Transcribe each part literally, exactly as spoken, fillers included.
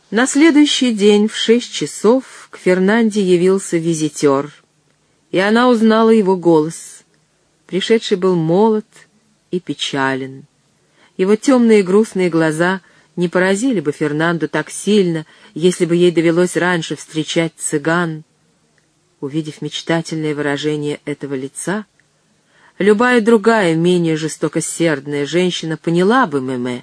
На следующий день в шесть часов к Фернанде явился визитер, и она узнала его голос. Пришедший был молод и печален. Его темные грустные глаза не поразили бы Фернанду так сильно, если бы ей довелось раньше встречать цыган. Увидев мечтательное выражение этого лица, любая другая, менее жестокосердная женщина поняла бы Мэмэ.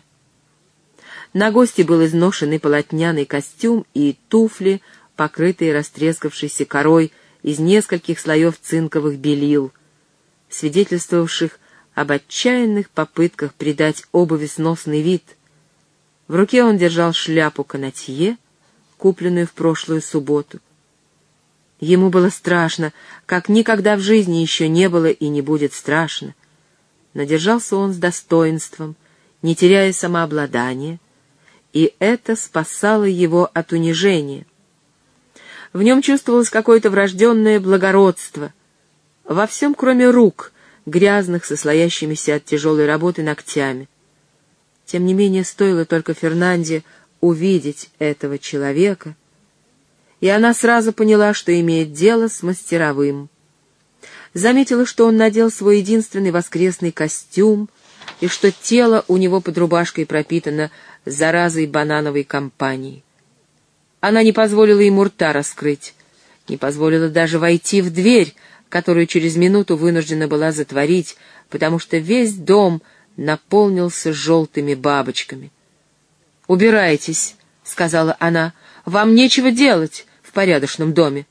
На гости был изношенный полотняный костюм и туфли, покрытые растрескавшейся корой из нескольких слоев цинковых белил, свидетельствовавших об отчаянных попытках придать обуви сносный вид. В руке он держал шляпу канатье, купленную в прошлую субботу. Ему было страшно, как никогда в жизни еще не было и не будет страшно. Но держался он с достоинством, не теряя самообладания, и это спасало его от унижения. В нем чувствовалось какое-то врожденное благородство. Во всем, кроме рук, грязных, со слоящимися от тяжелой работы ногтями. Тем не менее, стоило только Фернанде увидеть этого человека, и она сразу поняла, что имеет дело с мастеровым. Заметила, что он надел свой единственный воскресный костюм, и что тело у него под рубашкой пропитано заразой банановой компании. Она не позволила ему рта раскрыть, не позволила даже войти в дверь, которую через минуту вынуждена была затворить, потому что весь дом наполнился желтыми бабочками. «Убирайтесь», — сказала она, — «вам нечего делать в порядочном доме».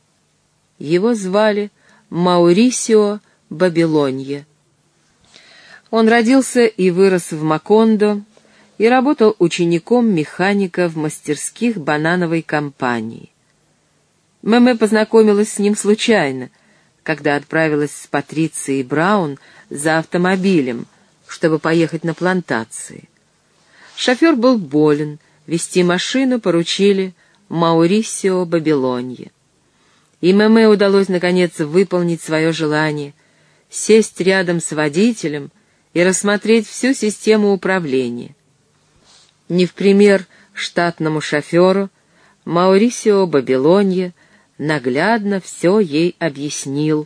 Его звали Маурисио Бабилонье. Он родился и вырос в Макондо и работал учеником механика в мастерских банановой компании. Мэмэ познакомилась с ним случайно, когда отправилась с Патрицией Браун за автомобилем, чтобы поехать на плантации. Шофер был болен, вести машину поручили Маурисио Бабилонье. И Мэмэ удалось, наконец, выполнить свое желание — сесть рядом с водителем и рассмотреть всю систему управления. Не в пример штатному шоферу, Маурисио Бабилонье наглядно все ей объяснил.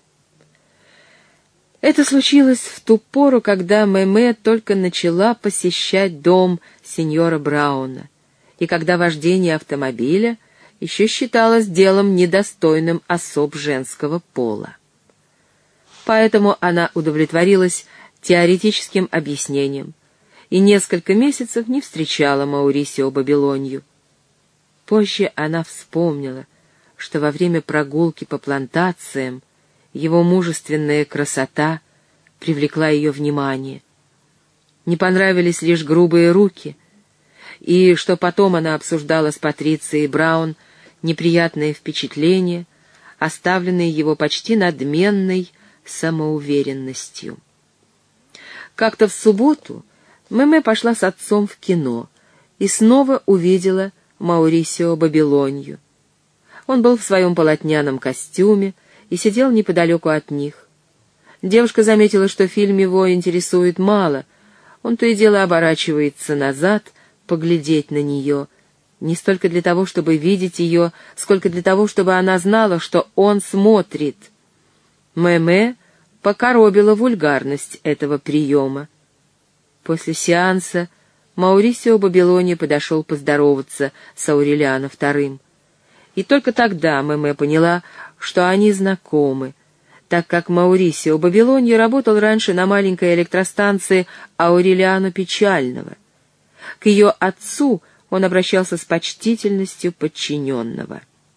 Это случилось в ту пору, когда Мэмэ только начала посещать дом сеньора Брауна, и когда вождение автомобиля еще считалось делом недостойным особ женского пола. Поэтому она удовлетворилась теоретическим объяснением и несколько месяцев не встречала Маурисио Бабилонью. Позже она вспомнила, что во время прогулки по плантациям его мужественная красота привлекла ее внимание. Не понравились лишь грубые руки, и что потом она обсуждала с Патрицией Браун неприятное впечатление, оставленное его почти надменной самоуверенностью. Как-то в субботу Мэмэ пошла с отцом в кино и снова увидела Маурисио Бабилонью. Он был в своем полотняном костюме и сидел неподалеку от них. Девушка заметила, что фильм его интересует мало. Он то и дело оборачивается назад, поглядеть на нее, не столько для того, чтобы видеть ее, сколько для того, чтобы она знала, что он смотрит. Мэмэ покоробила вульгарность этого приема. После сеанса Маурисио Бабилонье подошел поздороваться с Аурелиано вторым. И только тогда Мэмэ поняла, что они знакомы, так как Маурисио Бабилонье работал раньше на маленькой электростанции Аурелиано Печального. К ее отцу он обращался с почтительностью подчиненного.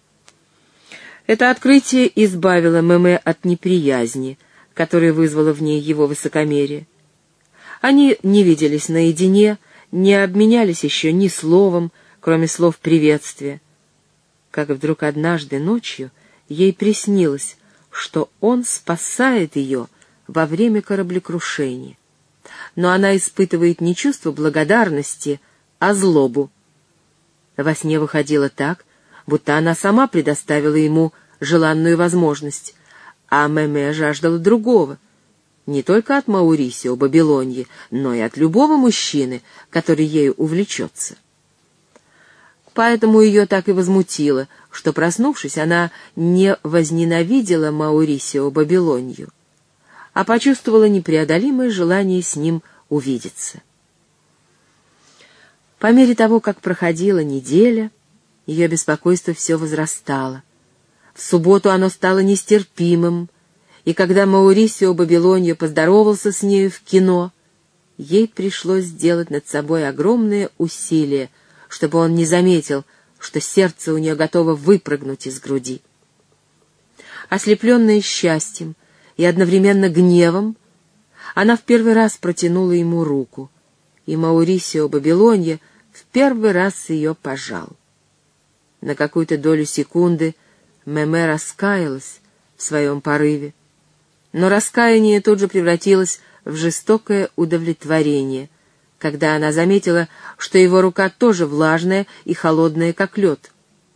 Это открытие избавило Мэмэ от неприязни, которая вызвала в ней его высокомерие. Они не виделись наедине, не обменялись еще ни словом, кроме слов приветствия. Как вдруг однажды ночью ей приснилось, что он спасает ее во время кораблекрушения. Но она испытывает не чувство благодарности, а злобу. Во сне выходило так, будто она сама предоставила ему желанную возможность, а Мэмэ жаждала другого, не только от Маурисио Бабилоньи, но и от любого мужчины, который ею увлечется. Поэтому ее так и возмутило, что, проснувшись, она не возненавидела Маурисио Бабилонью, а почувствовала непреодолимое желание с ним увидеться. По мере того, как проходила неделя, ее беспокойство все возрастало. В субботу оно стало нестерпимым, и когда Маурисио Бабилоньо поздоровался с нею в кино, ей пришлось сделать над собой огромные усилия, чтобы он не заметил, что сердце у нее готово выпрыгнуть из груди. Ослепленная счастьем и одновременно гневом, она в первый раз протянула ему руку, и Маурисио Бабилоньо в первый раз ее пожал. На какую-то долю секунды Меме раскаялась в своем порыве, но раскаяние тут же превратилось в жестокое удовлетворение, когда она заметила, что его рука тоже влажная и холодная, как лед.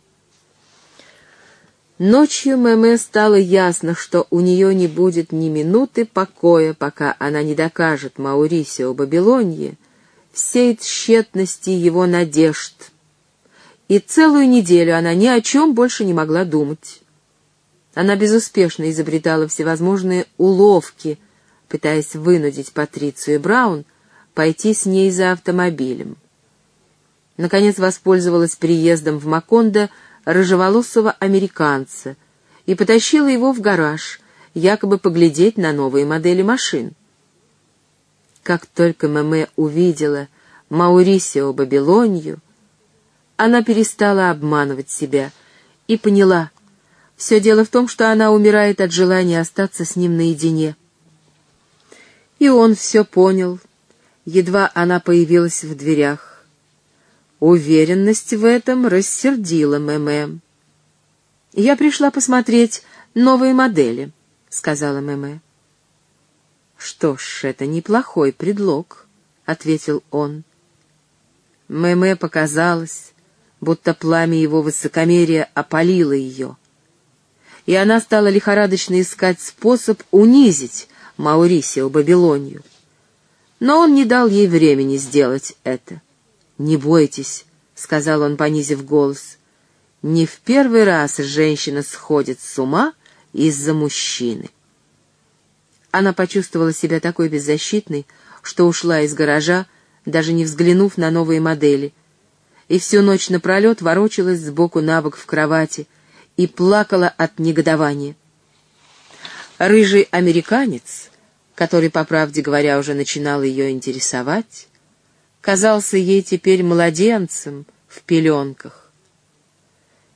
Ночью Меме стало ясно, что у нее не будет ни минуты покоя, пока она не докажет Маурисио Бабилонье всей тщетности его надежд, и целую неделю она ни о чем больше не могла думать. Она безуспешно изобретала всевозможные уловки, пытаясь вынудить Патрицию Браун пойти с ней за автомобилем. Наконец воспользовалась приездом в Макондо рыжеволосого американца и потащила его в гараж, якобы поглядеть на новые модели машин. Как только Меме увидела Маурисио Бабилонью, она перестала обманывать себя и поняла, все дело в том, что она умирает от желания остаться с ним наедине. И он все понял, едва она появилась в дверях. Уверенность в этом рассердила Меме. «Я пришла посмотреть новые модели», — сказала Меме. «Что ж, это неплохой предлог», — ответил он. Меме показалось, будто пламя его высокомерия опалило ее, и она стала лихорадочно искать способ унизить Маурисио Бабилонью. Но он не дал ей времени сделать это. «Не бойтесь», — сказал он, понизив голос, — «не в первый раз женщина сходит с ума из-за мужчины». Она почувствовала себя такой беззащитной, что ушла из гаража, даже не взглянув на новые модели, и всю ночь напролет ворочалась сбоку на бок в кровати и плакала от негодования. Рыжий американец, который, по правде говоря, уже начинал ее интересовать, казался ей теперь младенцем в пеленках.